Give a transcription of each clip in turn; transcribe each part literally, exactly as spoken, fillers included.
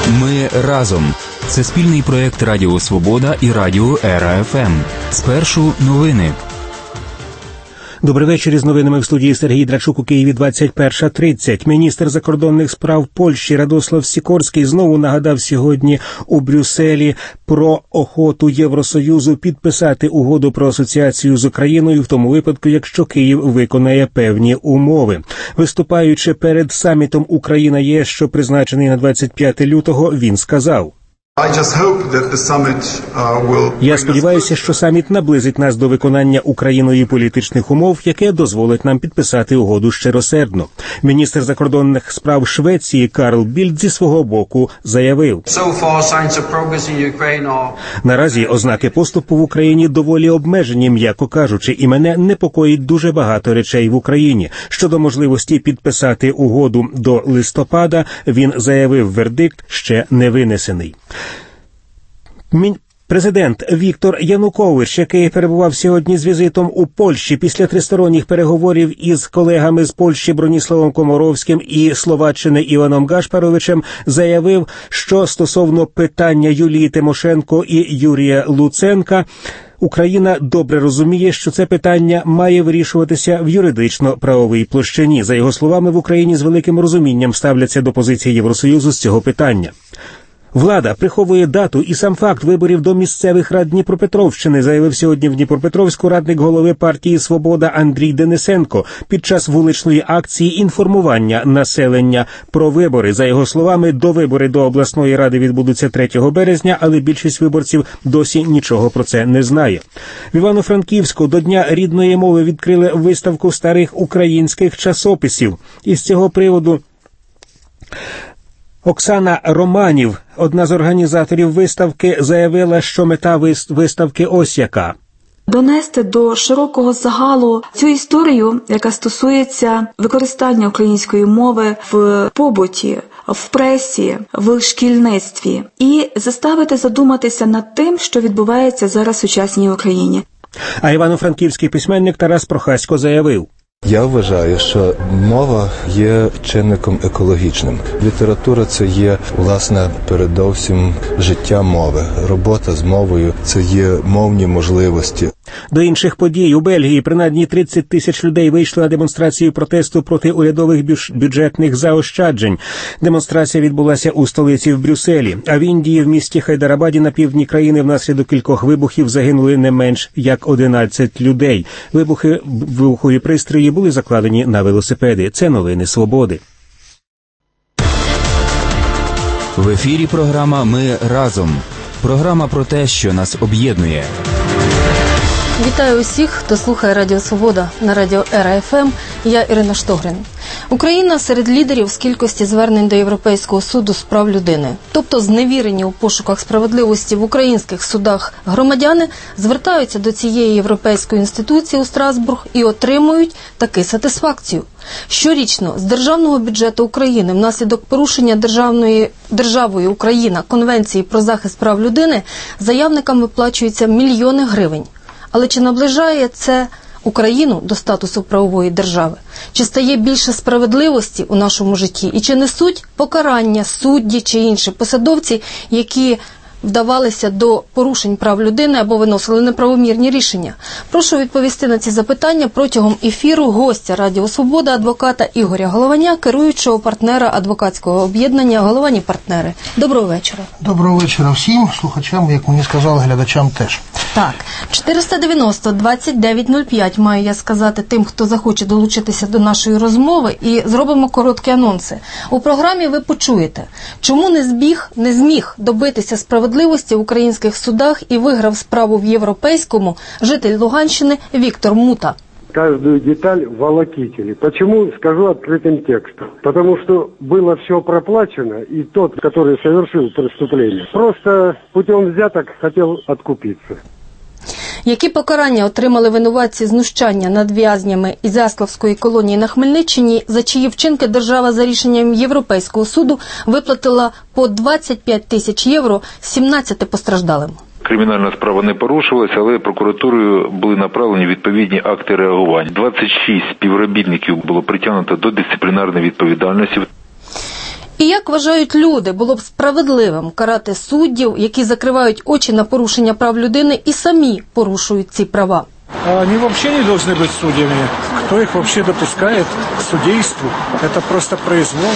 Ми разом. Це спільний проєкт Радіо Свобода і Радіо Ера-ФМ. Спершу новини. Добрий вечір, із новинами в студії Сергій Драчук у Києві двадцять перша тридцять. Міністр закордонних справ Польщі Радослав Сікорський знову нагадав сьогодні у Брюсселі про охоту Євросоюзу підписати угоду про асоціацію з Україною в тому випадку, якщо Київ виконає певні умови. Виступаючи перед самітом Україна-ЄС, що призначений на двадцять п'яте лютого, він сказав: «Я сподіваюся, що саміт наблизить нас до виконання Україною політичних умов, яке дозволить нам підписати угоду щиросердно». Міністр закордонних справ Швеції Карл Більд зі свого боку заявив: «Наразі ознаки поступу в Україні доволі обмежені, м'яко кажучи, і мене непокоїть дуже багато речей в Україні. Щодо можливості підписати угоду до листопада, він заявив, вердикт ще не винесений». Президент Віктор Янукович, який перебував сьогодні з візитом у Польщі після тристоронніх переговорів із колегами з Польщі Броніславом Комаровським і Словаччини Іваном Гашпаровичем, заявив, що стосовно питання Юлії Тимошенко і Юрія Луценка, Україна добре розуміє, що це питання має вирішуватися в юридично-правовій площині. За його словами, в Україні з великим розумінням ставляться до позиції Євросоюзу з цього питання. Влада приховує дату і сам факт виборів до місцевих рад Дніпропетровщини, заявив сьогодні в Дніпропетровську радник голови партії «Свобода» Андрій Денисенко під час вуличної акції інформування населення про вибори. За його словами, довибори до обласної ради відбудуться третього березня, але більшість виборців досі нічого про це не знає. В Івано-Франківську до Дня рідної мови відкрили виставку старих українських часописів. Із цього приводу Оксана Романів, одна з організаторів виставки, заявила, що мета виставки ось яка: донести до широкого загалу цю історію, яка стосується використання української мови в побуті, в пресі, в шкільництві, і заставити задуматися над тим, що відбувається зараз в сучасній Україні. А івано-франківський письменник Тарас Прохасько заявив: «Я вважаю, що мова є чинником екологічним. Література – це є, власне, передовсім життя мови. Робота з мовою – це є мовні можливості». До інших подій. У Бельгії принаймні тридцять тисяч людей вийшли на демонстрацію протесту проти урядових бюджетних заощаджень. Демонстрація відбулася у столиці в Брюсселі. А в Індії, в місті Хайдарабаді на півдні країни, внаслідок кількох вибухів загинули не менш як одинадцять людей. Вибухи, вибухові пристрої були закладені на велосипеди. Це новини Свободи. В ефірі програма «Ми разом». Програма про те, що нас об'єднує. Вітаю усіх, хто слухає Радіо Свобода на Радіо Ера-ФМ. Я Ірина Штогрин. Україна серед лідерів з кількості звернень до Європейського суду з прав людини. Тобто зневірені у пошуках справедливості в українських судах громадяни звертаються до цієї європейської інституції у Страсбург і отримують таки сатисфакцію. Щорічно з державного бюджету України внаслідок порушення державної, державою Україна Конвенції про захист прав людини заявникам виплачуються мільйони гривень. Але чи наближає це Україну до статусу правової держави? Чи стає більше справедливості у нашому житті? І чи несуть покарання судді чи інші посадовці, які вдавалися до порушень прав людини або виносили неправомірні рішення? Прошу відповісти на ці запитання протягом ефіру гостя Радіо Свобода, адвоката Ігоря Голованя, керуючого партнера адвокатського об'єднання «Головані партнери». Доброго вечора. Доброго вечора всім слухачам, як мені сказали, глядачам теж. Так, чотириста дев'яносто двадцять дев'ять нуль п'ять маю я сказати тим, хто захоче долучитися до нашої розмови, і зробимо короткі анонси. У програмі ви почуєте, чому не зміг, не зміг добитися справедливості в українських судах і виграв справу в європейському житель Луганщини Віктор Мута. Каждую деталь волокитили. Почему? Скажу открытым текстом. Потому что было все проплачено, и тот, который совершил преступление, просто путем взяток хотел откупиться. Які покарання отримали винуватці знущання над в'язнями Ізяславської колонії на Хмельниччині, за чиї вчинки держава за рішенням Європейського суду виплатила по двадцять п'ять тисяч євро сімнадцяти постраждалим? Кримінальна справа не порушувалася, але прокуратурою були направлені відповідні акти реагування. двадцять шість співробітників було притягнуто до дисциплінарної відповідальності. І як вважають люди, було б справедливим карати суддів, які закривають очі на порушення прав людини і самі порушують ці права? Они вообще не должны быть судьями. Кто их вообще допускает к судейству? Это просто произвол.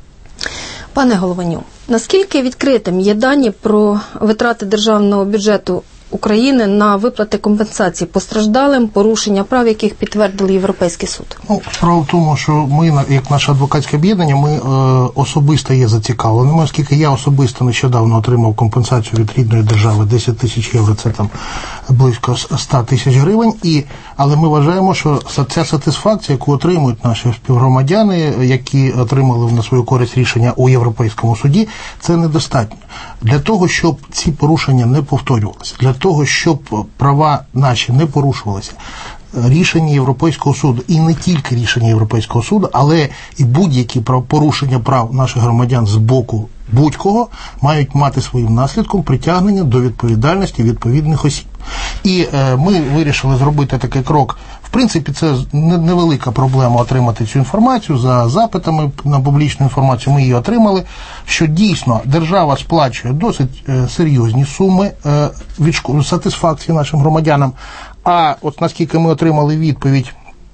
Пане Голованю, наскільки відкритим є дані про витрати державного бюджету України на виплати компенсацій постраждалим, порушення прав, яких підтвердили Європейський суд? Ну, справа в тому, що ми, як наше адвокатське об'єднання, ми е, особисто є зацікавленими, оскільки я особисто нещодавно отримав компенсацію від рідної держави десять тисяч євро, це там близько сто тисяч гривень, і, але ми вважаємо, що ця сатисфакція, яку отримують наші співгромадяни, які отримали на свою користь рішення у Європейському суді, це недостатньо. Для того, щоб ці порушення не повторювалися, для того, щоб права наші не порушувалися, рішення Європейського суду, і не тільки рішення Європейського суду, але і будь-які порушення прав наших громадян з боку будь-кого мають мати своїм наслідком притягнення до відповідальності відповідних осіб. І е, ми вирішили зробити такий крок. В принципі, це невелика проблема отримати цю інформацію. За запитами на публічну інформацію ми її отримали, що дійсно держава сплачує досить е, серйозні суми е, від сатисфакції нашим громадянам. А от наскільки ми отримали відповідь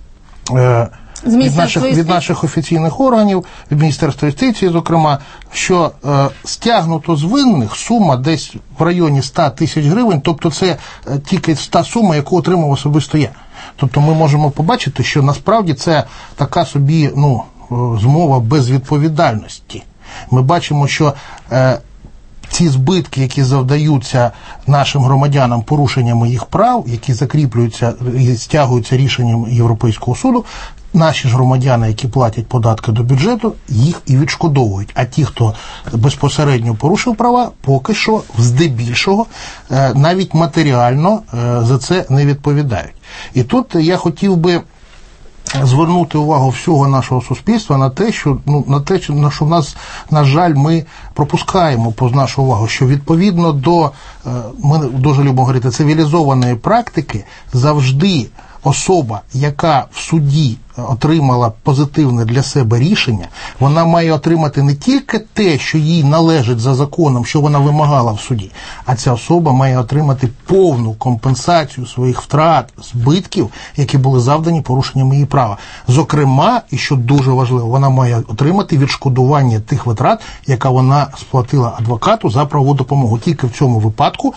е, від наших, від наших офіційних органів, від Міністерства юстиції, зокрема, що е, стягнуто з винних сума десь в районі сто тисяч гривень, тобто це е, тільки та сума, яку отримав особисто я. Тобто ми можемо побачити, що насправді це така собі, ну, змова безвідповідальності. Ми бачимо, що е, ці збитки, які завдаються нашим громадянам порушеннями їх прав, які закріплюються і стягуються рішенням Європейського суду, наші ж громадяни, які платять податки до бюджету, їх і відшкодовують. А ті, хто безпосередньо порушив права, поки що, здебільшого, навіть матеріально за це не відповідають. І тут я хотів би звернути увагу всього нашого суспільства на те, що, ну, на те, на що в нас, на жаль, ми пропускаємо повз нашу увагу, що відповідно до, ми дуже любимо говорити, цивілізованої практики, завжди особа, яка в суді отримала позитивне для себе рішення, вона має отримати не тільки те, що їй належить за законом, що вона вимагала в суді, а ця особа має отримати повну компенсацію своїх втрат, збитків, які були завдані порушенням її права. Зокрема, і що дуже важливо, вона має отримати відшкодування тих витрат, яка вона сплатила адвокату за правову допомогу. Тільки в цьому випадку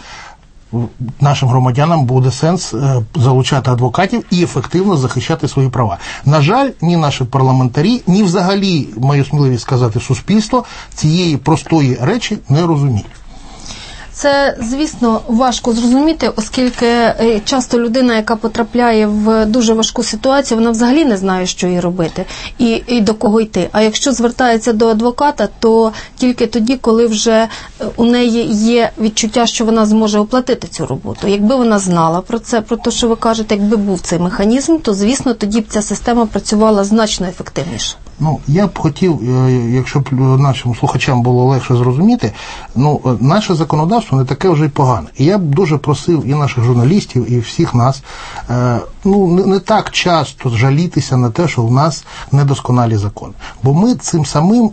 нашим громадянам буде сенс залучати адвокатів і ефективно захищати свої права. На жаль, ні наші парламентарі, ні взагалі, маю сміливість сказати, суспільство цієї простої речі не розуміють. Це, звісно, важко зрозуміти, оскільки часто людина, яка потрапляє в дуже важку ситуацію, вона взагалі не знає, що їй робити і, і до кого йти. А якщо звертається до адвоката, то тільки тоді, коли вже у неї є відчуття, що вона зможе оплатити цю роботу. Якби вона знала про це, про те, що ви кажете, якби був цей механізм, то, звісно, тоді б ця система працювала значно ефективніше. Ну, я б хотів, якщо б нашим слухачам було легше зрозуміти, ну, наше законодавство не таке вже й погане. І я б дуже просив і наших журналістів, і всіх нас, ну, не, не так часто жалітися на те, що в нас недосконалі закони. Бо ми цим самим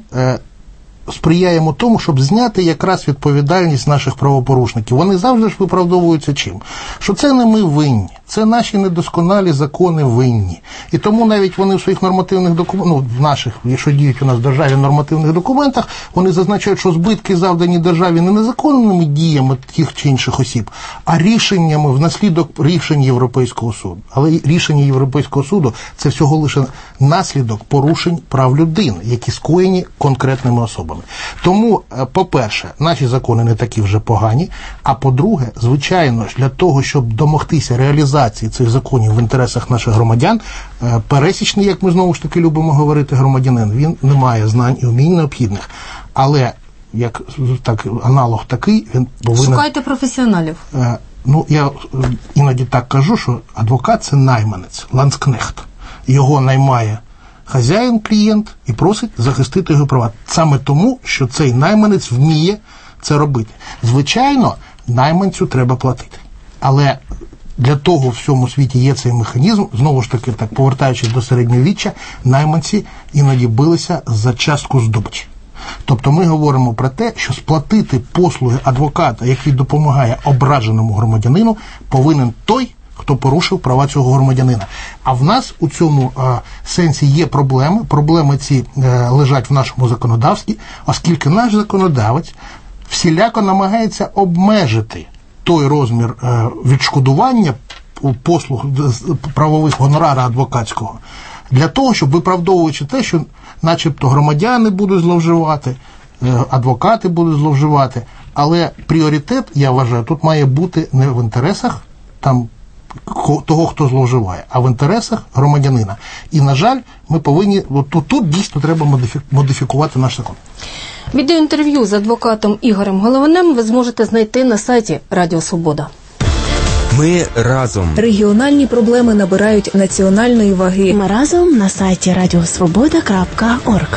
сприяємо тому, щоб зняти якраз відповідальність наших правопорушників. Вони завжди ж виправдовуються чим? Що це не ми винні, це наші недосконалі закони винні. І тому навіть вони в своїх нормативних документах, ну, в наших, якщо діють у нас в державі нормативних документах, вони зазначають, що збитки завдані державі не незаконними діями тих чи інших осіб, а рішеннями внаслідок рішень Європейського суду. Але рішення Європейського суду – це всього лише наслідок порушень прав людини, які скоєні конкретними особами. Тому, по-перше, наші закони не такі вже погані, а по-друге, звичайно ж, для того, щоб домогтися реалізації цих законів в інтересах наших громадян, пересічний, як ми знову ж таки любимо говорити, громадянин, він не має знань і вмінь необхідних. Але, як так, аналог такий, він повинен... Шукайте професіоналів. Ну, я іноді так кажу, що адвокат – це найманець, ланцкнехт. Його наймає хазяїн, клієнт, і просить захистити його права. Саме тому, що цей найманець вміє це робити. Звичайно, найманцю треба платити. Але для того в всьому світі є цей механізм. Знову ж таки, так повертаючись до середньовіччя, найманці іноді билися за частку здобичі. Тобто ми говоримо про те, що сплатити послуги адвоката, який допомагає ображеному громадянину, повинен той, хто порушив права цього громадянина. А в нас у цьому а, сенсі є проблеми. Проблеми ці а, лежать в нашому законодавстві, оскільки наш законодавець всіляко намагається обмежити той розмір а, відшкодування послуг правових гонорара адвокатського, для того, щоб виправдовуючи те, що начебто громадяни будуть зловживати, адвокати будуть зловживати, але пріоритет, я вважаю, тут має бути не в інтересах там того, хто зловживає, а в інтересах громадянина. І, на жаль, ми повинні, тут, тут дійсно треба модифікувати наш закон. Відеоінтерв'ю з адвокатом Ігорем Головинем ви зможете знайти на сайті Радіо Свобода. Ми разом. Регіональні проблеми набирають національної ваги. Ми разом на сайті радіосвобода крапка орг.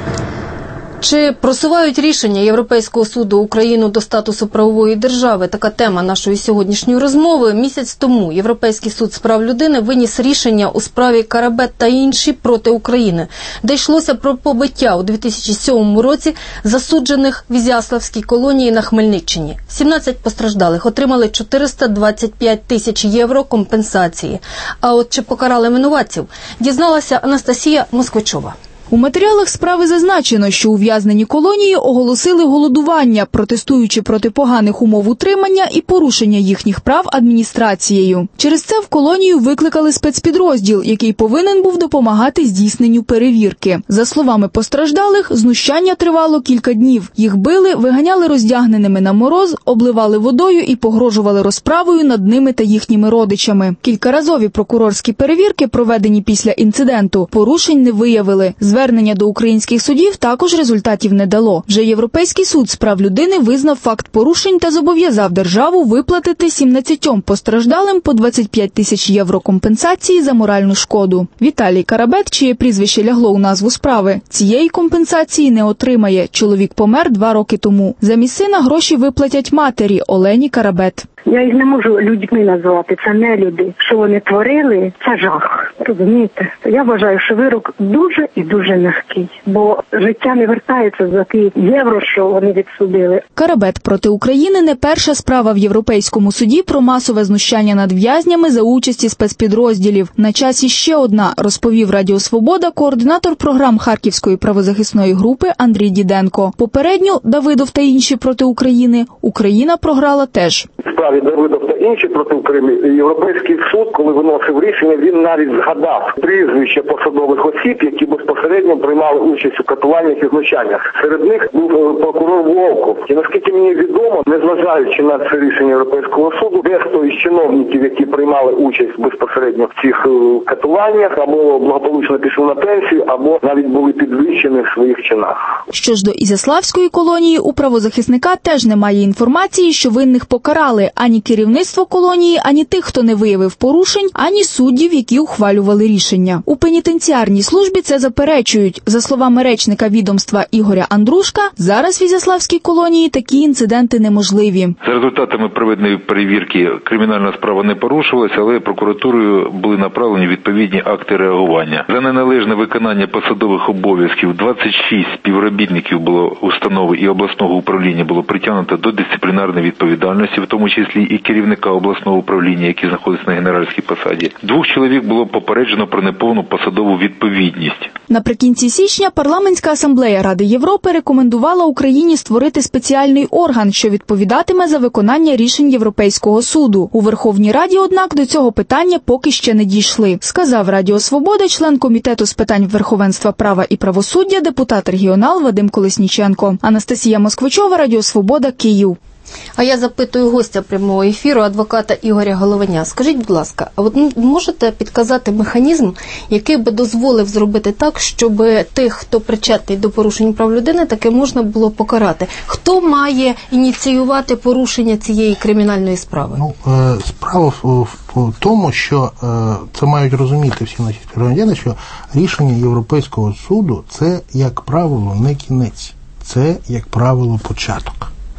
Чи просувають рішення Європейського суду Україну до статусу правової держави? Така тема нашої сьогоднішньої розмови. Місяць тому Європейський суд з прав людини виніс рішення у справі Карабет та інші проти України, де йшлося про побиття у дві тисячі сьомому році засуджених в Ізяславській колонії на Хмельниччині. сімнадцять постраждалих отримали чотириста двадцять п'ять тисяч євро компенсації. А от чи покарали винуватців, дізналася Анастасія Москвичова. У матеріалах справи зазначено, що ув'язнені колонії оголосили голодування, протестуючи проти поганих умов утримання і порушення їхніх прав адміністрацією. Через це в колонію викликали спецпідрозділ, який повинен був допомагати здійсненню перевірки. За словами постраждалих, знущання тривало кілька днів. Їх били, виганяли роздягненими на мороз, обливали водою і погрожували розправою над ними та їхніми родичами. Кількаразові прокурорські перевірки, проведені після інциденту, порушень не виявили. Звернення до українських судів також результатів не дало. Вже Європейський суд з прав людини визнав факт порушень та зобов'язав державу виплатити сімнадцятьом постраждалим по двадцять п'ять тисяч євро компенсації за моральну шкоду. Віталій Карабет, чиє прізвище лягло у назву справи, цієї компенсації не отримає. Чоловік помер два роки тому. Замість сина гроші виплатять матері Олені Карабет. Я їх не можу людьми назвати, це не люди. Що вони творили, це жах. Розумієте? Я вважаю, що вирок дуже і дуже м'який, бо життя не вертається за ті євро, що вони відсудили. Карабет проти України не перша справа в Європейському суді про масове знущання над в'язнями за участі спецпідрозділів. На часі ще одна, розповів Радіо Свобода координатор програм Харківської правозахисної групи Андрій Діденко. Попередню Давидов та інші проти України Україна програла теж. Справі Давидов та інші проти України Європейський суд, коли виносив рішення, він навіть згадав прізвища посадових осіб, які безпосередньо приймали участь у катуваннях і знущаннях. Серед них був прокурор Волков. І наскільки мені відомо, незважаючи на це рішення Європейського суду, дехто із чиновників, які приймали участь безпосередньо в цих катуваннях, або благополучно пішли на пенсію, або навіть були підвищені в своїх чинах. Що ж до Ізяславської колонії, у правозахисника теж немає інформації, що винних покарали ані керівництво колонії, ані тих, хто не виявив порушень, ані суддів, які ухвалювали рішення. У пенітенціарній службі це заперечують. За словами речника відомства Ігоря Андрушка, зараз в Ізяславській колонії такі інциденти неможливі. За результатами проведеної перевірки кримінальна справа не порушувалася, але прокуратурою були направлені відповідні акти реагування. За неналежне виконання посадових обов'язків двадцять шість співробітників було установи і обласного управління було притягнуто до дисциплінарної відповідальності, в тому числі і керівника обласного управління, який знаходиться на генеральській посаді. Двох чоловік було попереджено про неповну посадову відповідність. Наприкінці січня Парламентська асамблея Ради Європи рекомендувала Україні створити спеціальний орган, що відповідатиме за виконання рішень Європейського суду. У Верховній Раді, однак, до цього питання поки ще не дійшли, сказав Радіо Свобода член Комітету з питань верховенства права і правосуддя, депутат-регіонал Вадим Колесніченко. Анастасія Москвичова, Радіо Свобода, Київ. А я запитую гостя прямого ефіру, адвоката Ігоря Головиня. Скажіть, будь ласка, а от можете підказати механізм, який би дозволив зробити так, щоб тих, хто причетний до порушень прав людини, таке можна було покарати? Хто має ініціювати порушення цієї кримінальної справи? Ну, е, справа в, в тому, що е, це мають розуміти всі наші співгромадяни, що рішення Європейського суду – це, як правило, не кінець, це, як правило, початок.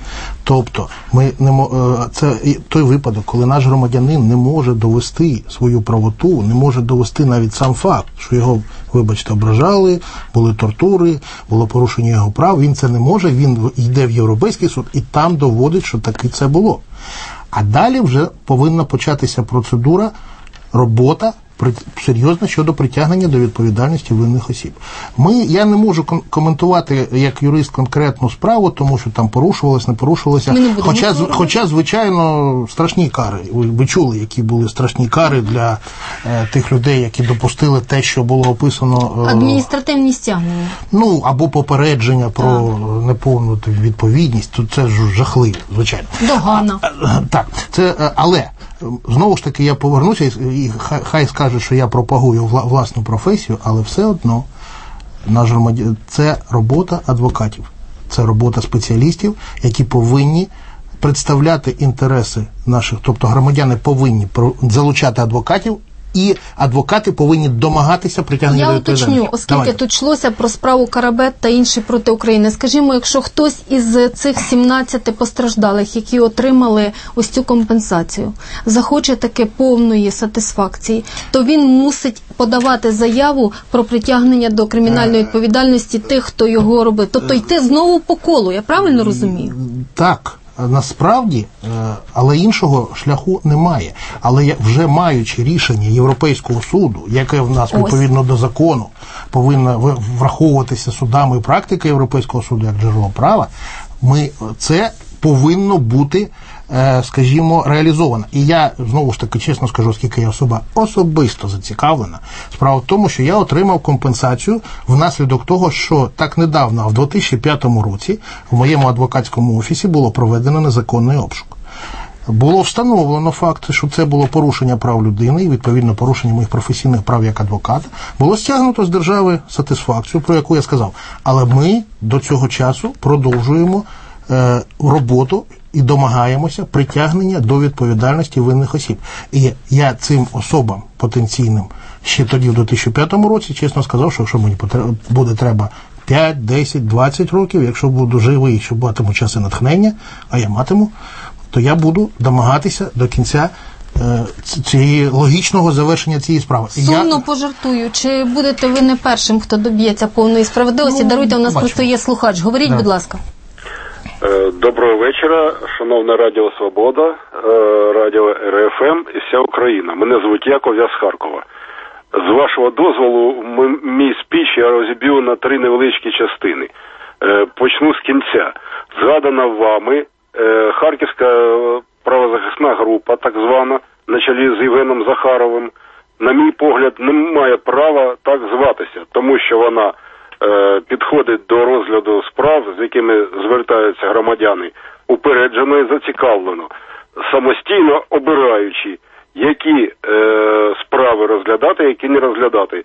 Тобто, ми не це той випадок, коли наш громадянин не може довести свою правоту, не може довести навіть сам факт, що його, вибачте, ображали, були тортури, було порушення його прав, він це не може, він йде в Європейський суд і там доводить, що таки це було. А далі вже повинна початися процедура, робота серйозно щодо притягнення до відповідальності винних осіб. Ми, я не можу коментувати як юрист конкретну справу, тому що там порушувалось, не порушувалося. Хоча, хоча, звичайно, страшні кари. Ви, ви чули, які були страшні кари для е, тих людей, які допустили те, що було описано. Е, Адміністративні стягнення. Ну, або попередження про так. неповну відповідність. То це ж жахливо, звичайно. Догана. Так, це, але знову ж таки, я повернуся, і хай, хай скаже, що я пропагую власну професію, але все одно наш громадян, це робота адвокатів, це робота спеціалістів, які повинні представляти інтереси наших, тобто громадяни повинні залучати адвокатів, і адвокати повинні домагатися притягнення до відповідальності. Я уточню, оскільки Давай. тут йшлося про справу Карабет та інші проти України. Скажімо, якщо хтось із цих сімнадцяти постраждалих, які отримали ось цю компенсацію, захоче таки повної сатисфакції, то він мусить подавати заяву про притягнення до кримінальної відповідальності тих, хто його робив. Тобто йти знову по колу, я правильно розумію? Так. Насправді, але іншого шляху немає. Але вже маючи рішення Європейського суду, яке в нас відповідно до закону повинна враховуватися судами і практика Європейського суду як джерело права, ми, це повинно бути, скажімо, реалізовано. І я, знову ж таки, чесно скажу, оскільки я особа особисто зацікавлена, справа в тому, що я отримав компенсацію внаслідок того, що так недавно, а в дві тисячі п'ятому році, в моєму адвокатському офісі було проведено незаконний обшук. Було встановлено факт, що це було порушення прав людини і, відповідно, порушення моїх професійних прав як адвоката. Було стягнуто з держави сатисфакцію, про яку я сказав. Але ми до цього часу продовжуємо е, роботу і домагаємося притягнення до відповідальності винних осіб. І я цим особам потенційним ще тоді, в дві тисячі п'ятому році, чесно сказав, що якщо мені буде треба п'ять, десять, двадцять років, якщо буду живий, що матиму час і натхнення, а я матиму, то я буду домагатися до кінця е, цієї логічного завершення цієї справи. Сумно я... пожартую, чи будете ви не першим, хто доб'ється повної справедливості? Ну, Даруйте, у нас бачимо. Просто є слухач. Говоріть, да. будь ласка. Доброго вечора, шановне Радіо Свобода, Радіо ер еф ем і вся Україна. Мене звуть Яков, я з Харкова. З вашого дозволу, мій спіч я розіб'ю на три невеличкі частини. Почну з кінця. Згадана вами Харківська правозахисна група, так звана, на чолі з Євгеном Захаровим, на мій погляд, не має права так зватися, тому що вона підходить до розгляду справ, з якими звертаються громадяни, упереджено і зацікавлено, самостійно обираючи, які е, справи розглядати, які не розглядати,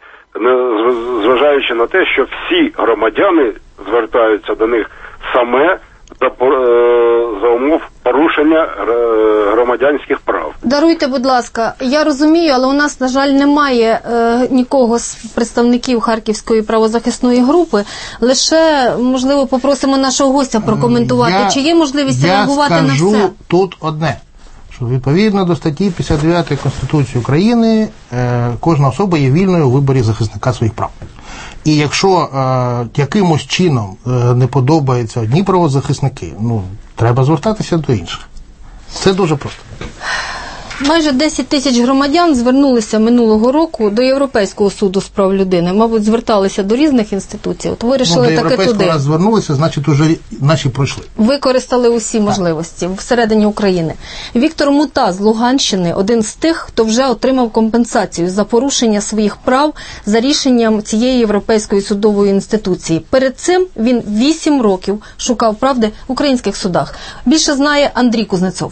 зважаючи на те, що всі громадяни звертаються до них саме за, е, за умов порушення громадянських прав. Даруйте, будь ласка, я розумію, але у нас, на жаль, немає е, нікого з представників Харківської правозахисної групи. Лише, можливо, попросимо нашого гостя прокоментувати, я, чи є можливість реагувати на все. Я скажу тут одне, що відповідно до статті п'ятдесят дев'ятої Конституції України е, кожна особа є вільною у виборі захисника своїх прав. І якщо е, якимось чином е, не подобаються одні правозахисники, ну, треба звертатися до інших. Це дуже просто. Майже десять тисяч громадян звернулися минулого року до Європейського суду з прав людини. Мабуть, зверталися до різних інституцій. От вирішили ну, таки туди. До Європейського раз звернулися, значить, уже наші пройшли. Використали усі так. можливості всередині України. Віктор Мута з Луганщини – один з тих, хто вже отримав компенсацію за порушення своїх прав за рішенням цієї Європейської судової інституції. Перед цим він вісім років шукав правди в українських судах. Більше знає Андрій Кузнецов.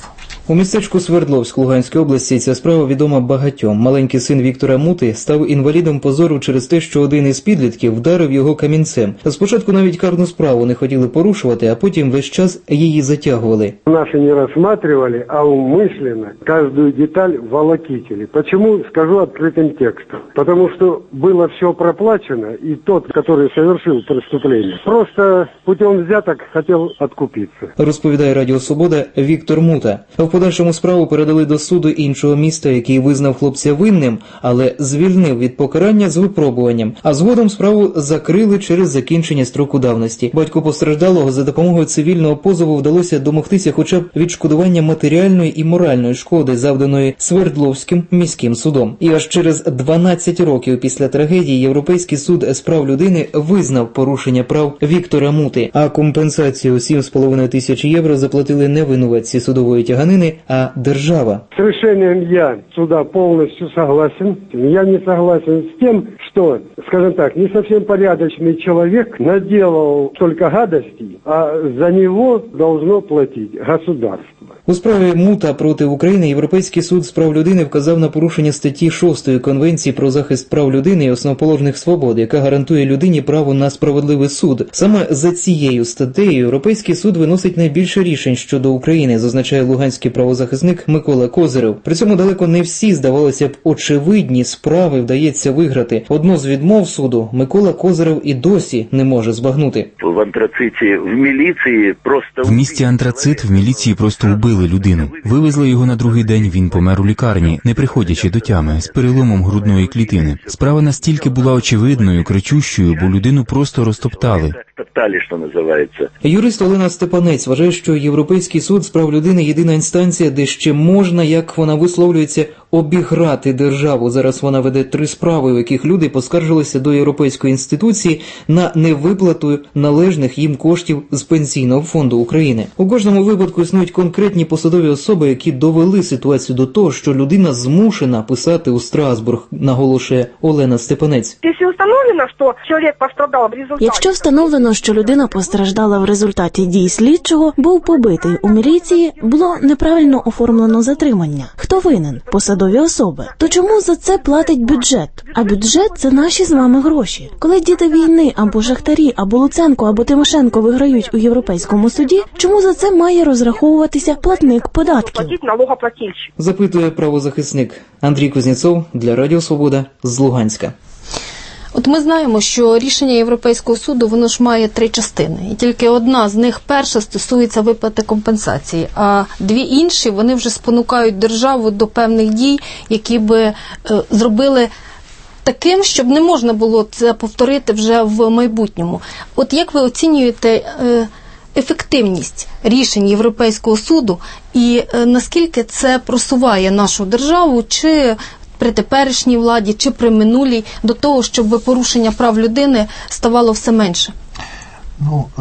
У містечку Свердловськ Луганської області ця справа відома багатьом. Маленький син Віктора Мути став інвалідом позору через те, що один із підлітків вдарив його камінцем. Спочатку навіть карну справу не хотіли порушувати, а потім весь час її затягували. Наши не рассматривали, а умышленно каждую деталь волокитили. Почему? Скажу открытым текстом. Потому что было все проплачено, и тот, который совершил преступление, просто путем взяток хотел откупиться. Розповідає Радіо Свобода Віктор Мута. В подальшому справу передали до суду іншого міста, який визнав хлопця винним, але звільнив від покарання з випробуванням. А згодом справу закрили через закінчення строку давності. Батьку постраждалого за допомогою цивільного позову вдалося домогтися хоча б відшкодування матеріальної і моральної шкоди, завданої Свердловським міським судом. І аж через дванадцять років після трагедії Європейський суд з прав людини визнав порушення прав Віктора Мути, а компенсацію сім з половиною тисяч євро заплатили не винуватці судової тяганини, а держава. С решением я суда полностью согласен. Я не согласен с тем, что, скажем так, не совсем порядочный человек наделал столько гадостей, а за него должно платить государство. У справі Мута проти України Європейський суд з прав людини вказав на порушення статті шостої Конвенції про захист прав людини і основоположних свобод, яка гарантує людині право на справедливий суд. Саме за цією статтею Європейський суд виносить найбільше рішень щодо України, зазначає луганський правозахисник Микола Козирев. При цьому далеко не всі, здавалося б, очевидні справи вдається виграти. Одну з відмов суду Микола Козирев і досі не може збагнути. В антрациті в міліції просто... В місті Антрацит в міліції просто вбили людину. Вивезли його на другий день, він помер у лікарні, не приходячи до тями, з переломом грудної клітини. Справа настільки була очевидною, кричущою, бо людину просто розтоптали. Топтали, що називається. Юрист Олена Степанець вважає, що Європейський суд з прав людини – єдина інстанція, де ще можна, як вона висловлюється, обіграти державу. Зараз вона веде три справи, у яких люди поскаржилися до Європейської інституції на невиплату належних їм коштів з Пенсійного фонду України. У кожному випадку існують конкретні посадові особи, які довели ситуацію до того, що людина змушена писати у Страсбург, наголошує Олена Степанець. Якщо встановлено, що чоловік постраждав в результаті... Якщо встановлено, що людина постраждала в результаті дій слідчого, був побитий у міліції, було неправильно оформлено затримання. Хто винен? Посадові особи. То чому за це платить бюджет? А бюджет – це наші з вами гроші. Коли діти війни або Шахтарі, або Луценко, або Тимошенко виграють у Європейському суді, чому за це має розраховуватися платник податків? Запитує правозахисник Андрій Кузнєцов для Радіо Свобода з Луганська. От ми знаємо, що рішення Європейського суду, воно ж має три частини. І тільки одна з них, перша, стосується виплати компенсації, а дві інші, вони вже спонукають державу до певних дій, які би е, зробили таким, щоб не можна було це повторити вже в майбутньому. От як ви оцінюєте е, ефективність рішень Європейського суду і е, наскільки це просуває нашу державу, чи при теперішній владі, чи при минулій, до того, щоб порушення прав людини ставало все менше? Ну, е,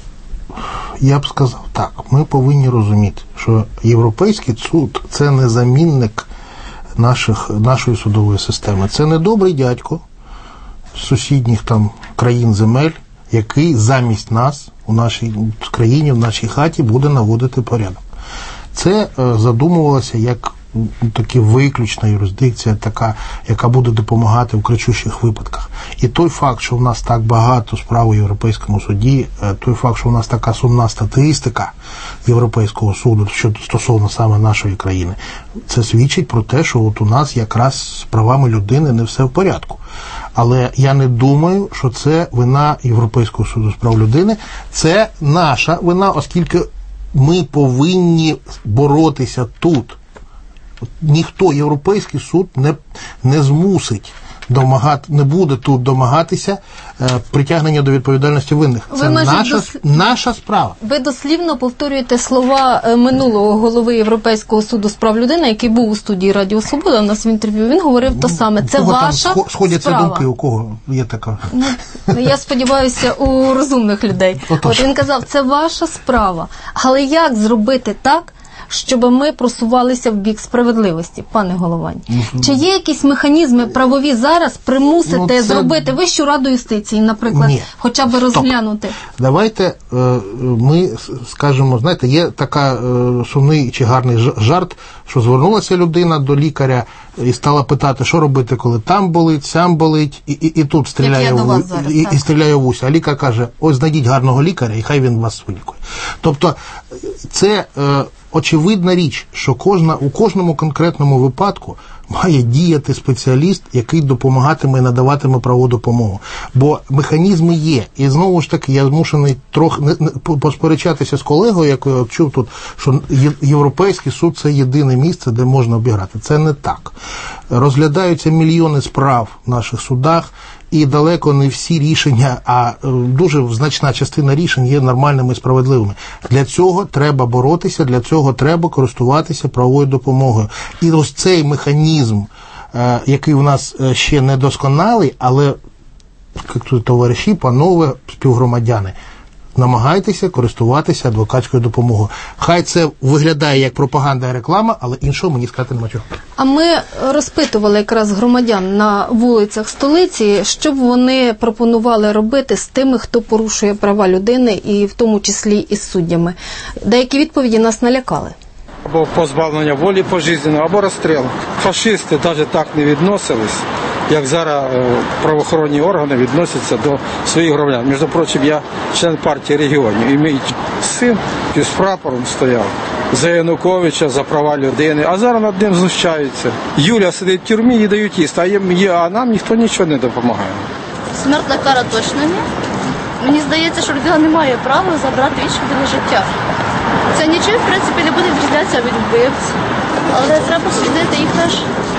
я б сказав так, ми повинні розуміти, що Європейський суд – це не замінник наших, нашої судової системи. Це не добрий дядько з сусідніх там країн земель, який замість нас у нашій країні, в нашій хаті буде наводити порядок. Це е, задумувалося як таки виключна юрисдикція, така, яка буде допомагати в кричущих випадках. І той факт, що в нас так багато справ у Європейському суді, той факт, що в нас така сумна статистика Європейського суду що стосовно саме нашої країни, це свідчить про те, що от у нас якраз з правами людини не все в порядку. Але я не думаю, що це вина Європейського суду з прав людини, це наша вина, оскільки ми повинні боротися тут. Ніхто, Європейський суд не, не змусить домагати, не буде тут домагатися е, притягнення до відповідальності винних. Це наша, дос... наша справа. Ви дослівно повторюєте слова минулого голови Європейського суду з прав людини, який був у студії Радіо Свобода, у нас в інтерв'ю. Він говорив ну, то саме. Це ваша там сходяться справа. Думки, у кого є така? Ну, я сподіваюся, у розумних людей. От він казав, це ваша справа. Але як зробити так, щоб ми просувалися в бік справедливості, пане Головань? Чи є якісь механізми правові зараз примусити ну, це... зробити Вищу раду юстиції, наприклад, Ні. хоча б розглянути? Стоп. Давайте ми скажемо, знаєте, є така сумний чи гарний жарт, що звернулася людина до лікаря і стала питати, що робити, коли там болить, сям болить, і, і, і тут стріляє в, зараз, і, і стріляє в уся. А лікар каже, ось знайдіть гарного лікаря, і хай він вас вилікує. Тобто це е, очевидна річ, що кожна, у кожному конкретному випадку має діяти спеціаліст, який допомагатиме і надаватиме правову допомогу. Бо механізми є. І знову ж таки, я змушений трохи не, не, посперечатися з колегою, який я чув тут, що Європейський суд – це єдине місце, де можна обіграти. Це не так. Розглядаються мільйони справ в наших судах, і далеко не всі рішення, а дуже значна частина рішень є нормальними і справедливими. Для цього треба боротися, для цього треба користуватися правовою допомогою. І ось цей механізм, який у нас ще не досконалий, але, як тут товариші, панове, співгромадяни, намагайтеся користуватися адвокатською допомогою. Хай це виглядає як пропаганда і реклама, але іншого мені сказати нема чого. А ми розпитували якраз громадян на вулицях столиці, що б вони пропонували робити з тими, хто порушує права людини, і в тому числі із суддями. Деякі відповіді нас налякали. Або позбавлення волі пожизненного, або розстріл. Фашисти навіть так не відносились, як зараз правоохоронні органи відносяться до своїх громадян. Між прочим, я член партії регіонів, і мій син з прапором стояв за Януковича, за права людини, а зараз над ним знущаються. Юля сидить в тюрмі, їй дають їсти, а, їм, а нам ніхто нічого не допомагає. Смертна кара точно ні. Мені здається, що людина не має права забрати інших людини життя. Це нічого, в принципі, не буде відрізнятися від вбивць, але треба судити їх теж.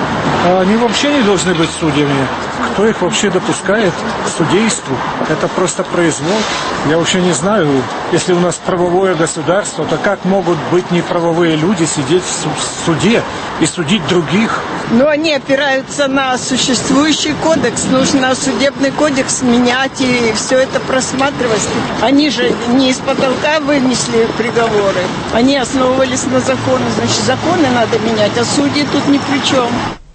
Они вообще не должны быть судьями. Кто их вообще допускает к судейству? Это просто произвол. Я вообще не знаю, если у нас правовое государство, то как могут быть неправовые люди сидеть в суде и судить других? Ну, они опираются на существующий кодекс. Нужно судебный кодекс менять и все это просматривать. Они же не из потолка вынесли приговоры. Они основывались на законы. Значит, законы надо менять, а судьи тут ни при чем.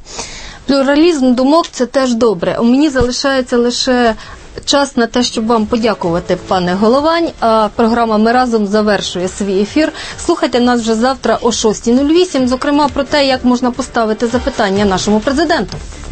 Плюралізм думок – це теж добре. У мені залишається лише час на те, щоб вам подякувати, пане Головань. А програма «Ми разом» завершує свій ефір. Слухайте нас вже завтра о шостій нуль вісім, зокрема про те, як можна поставити запитання нашому президенту.